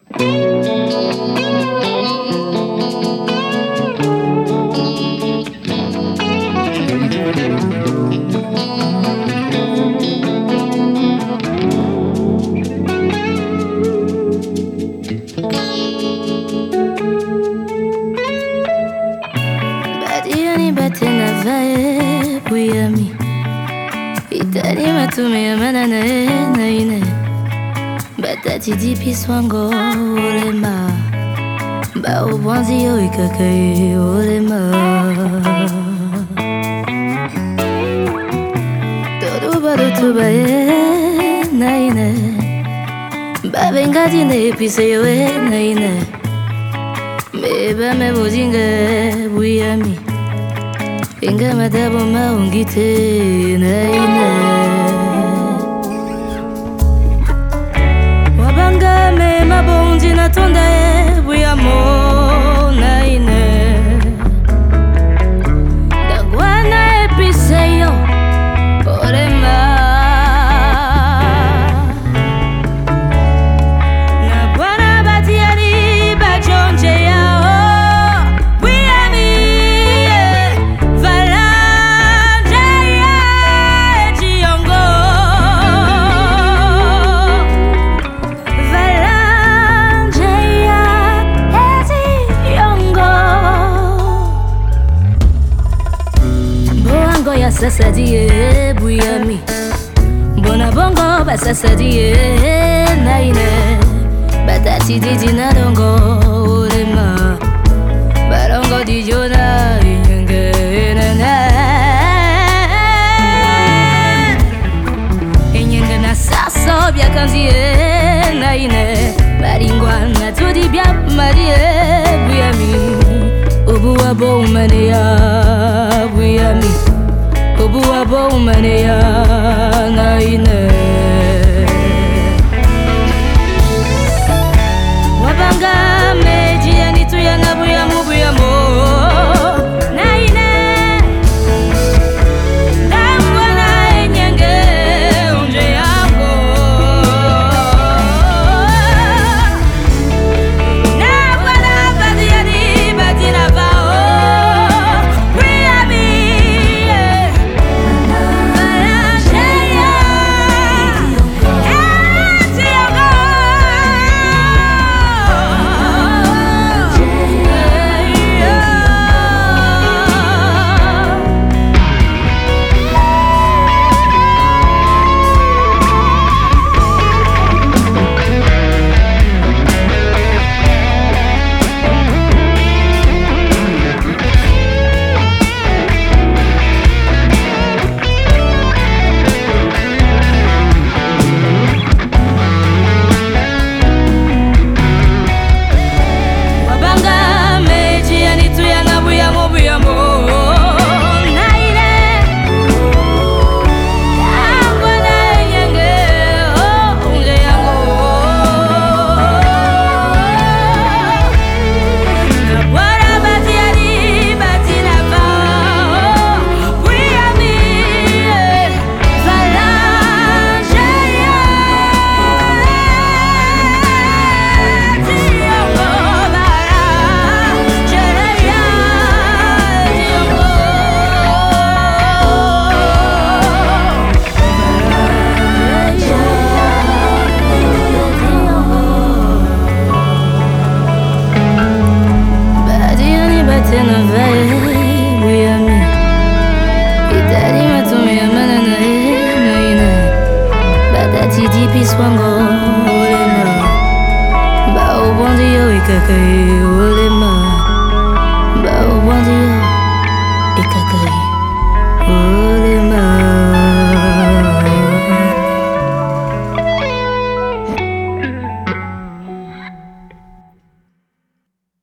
Badiani batena vae buyami Itani matumia manana na ine Batati dipi swango olema Ba ubwanzi yo ikakai olema Todo bado tubae na ine Ba venga dine pise yo na ine Meba me bozinga buyami Inga madabo maungite na ine Wabanga me mabondi na tonda e buyamo na ine Dagwana e piseyo orema Na bwana batiari bajonje yao Sasa die buyami Bona bongo ba sasa die na ine Batati didi na dongo olema Barongo di jona inge na Inyenga na saso bia kanzie na ine Baringwa na tudi bia marie buyami Obu abo umane ya buyami Obu abo umane ya na ine Wabanga meji ya nitu ya na buyamo na ine Dambwa na enyenge unje yako Na bwana badi ya di badi na bao Swango olema Ba ubwanzi yo ikakai olema